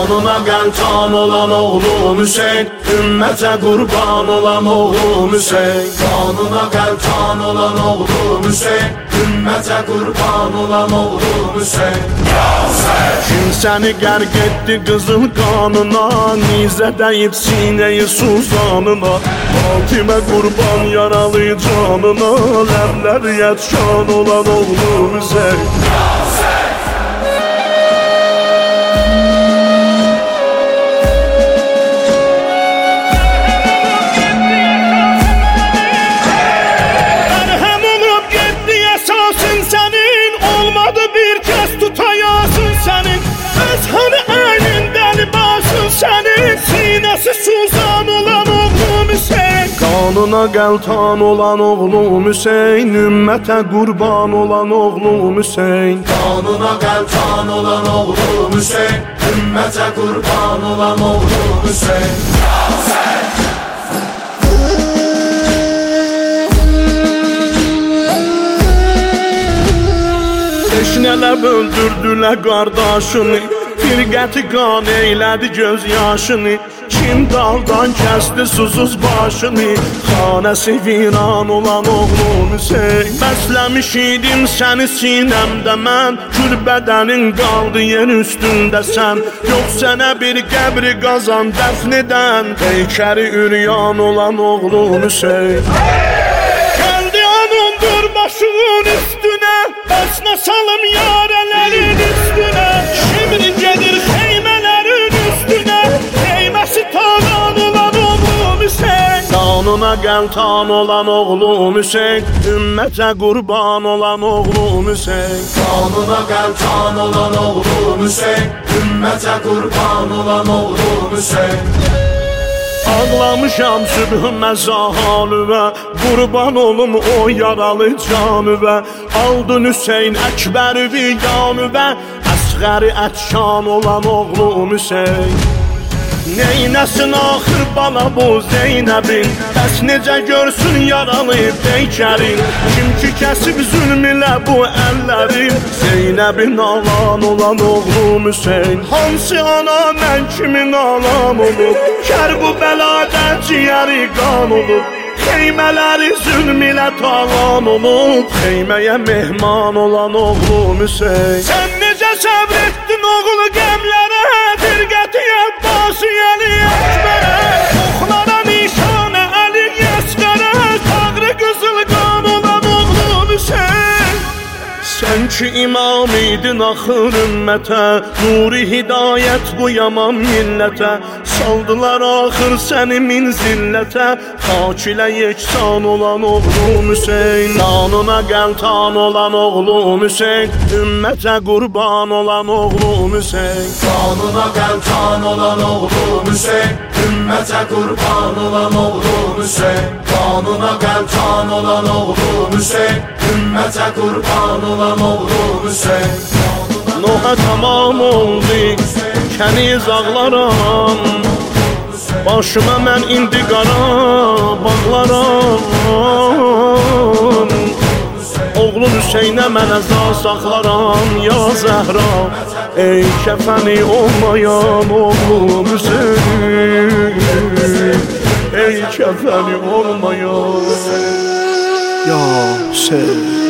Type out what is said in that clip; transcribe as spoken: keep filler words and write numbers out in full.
Qanuna qəltan olan oğlum Hüseyn, ümmətə qurban olan oğlum Hüseyn. Qanuna qəltan olan oğlum Hüseyn, ümmətə qurban olan oğlum Hüseyn. Kim səni qərq etdi qızıl qanına, nizə dəyib sinəyi suzanına. Fatimə qurban yaralı canına, ləblər yətşan olan oğlum Hüseyn. Qanuna qəltan olan oğlum Hüseyn, ümmətə qurban olan oğlum Hüseyn. Qanuna qəltan olan oğlum Hüseyn, ümmətə qurban olan oğlum Hüseyn. Teşnələr öldürdülər qardaşını, firqəti qan eylədi göz yaşını. Kim daldan kəsdi susuz başını, xanəsi viran olan oğlum Hüseyn. Bəsləmiş idim səni sinəmdə mən, kür bədənin qaldı yer üstündə sən. Yox sənə bir qəbri qazan dəfn edən, heykəri üryan olan oğlum Hüseyn. Gəldi anındır başının üstünə, bəsnə salım yarələrin üstünə. Şimdi gedir xeymələrin üstünə, xeyməsi talan olan oğlum Hüseyn. Qanuna qəltan olan oğlum Hüseyn, ümmətə qurban olan oğlum Hüseyn. Qanuna qəltan olan oğlum Hüseyn, ümmətə qurban olan oğlum Hüseyn. Ağlamışam sübhümə zahalüvə, qurban olum o yaralı canüvə. Aldın Hüseyn Əkbərivi yanüvə, əsğəri ətşan olan oğlum Hüseyn. Neynəsin axır bala bu Zeynəbin, bəs necə görsün yaralı beykərin. Kim ki kəsib zülm ilə bu əllərin, Zeynəbin alan olan oğlum Hüseyn. Hansı ana mən kimin alam olub, kər bu bəlada ciyəri qan olub. Xeymələri zülm ilə talan olub, xeyməyə mehman olan oğlum Hüseyn. Sən necə səbr etdin oğul qəmlərə, firqəti Əbbasi Əli Əkbərə. Oxlara nişanə Əli Əsqərə, tağrı qızıl qan olan oğlum Hüseyn. Sən ki imam idin axır ümmətə, nuri hidayət bu yaman millətə. Saldılar axır səni min zillətə, xak ilə yeksan olan oğlum Hüseyn. Qanuna qəltan olan oğlum Hüseyn, ümmətə qurban olan oğlum Hüseyn. Qanuna qəltan olan oğlum Hüseyn, ümmətə qurban olan oğlum Hüseyn. Qanuna qəltan olan oğlum Hüseyn, ümmətə qurban olan oğlum Hüseyn. Noha tamam oldu, kəniz ağlaram, başıma mən indi qara bağlaram. Oğlum Hüseynə mən əza saxlaram ya Zəhra. Ey kəfəni olmayan oğlum Hüseyn, ey kəfəni olmayan ya Hüseyn.